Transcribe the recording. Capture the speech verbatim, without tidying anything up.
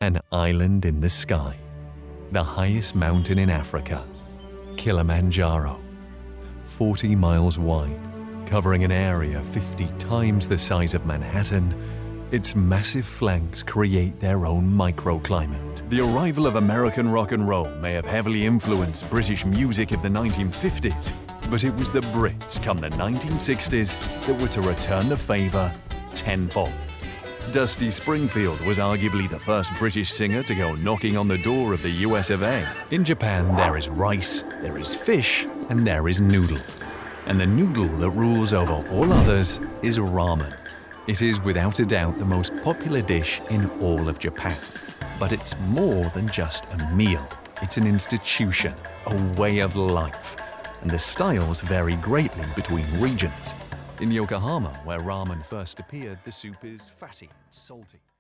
An island in the sky, the highest mountain in Africa, Kilimanjaro, forty miles wide, covering an area fifty times the size of Manhattan. Its massive flanks create their own microclimate. The arrival of American rock and roll may have heavily influenced British music of the nineteen fifties, but it was the Brits come the nineteen sixties that were to return the favour tenfold. Dusty Springfield was arguably the first British singer to go knocking on the door of the U S of A. In Japan, there is rice, there is fish, and there is noodle. And the noodle that rules over all others is ramen. It is without a doubt the most popular dish in all of Japan. But it's more than just a meal. It's an institution, a way of life. And the styles vary greatly between regions. In Yokohama, where ramen first appeared, the soup is fatty and salty.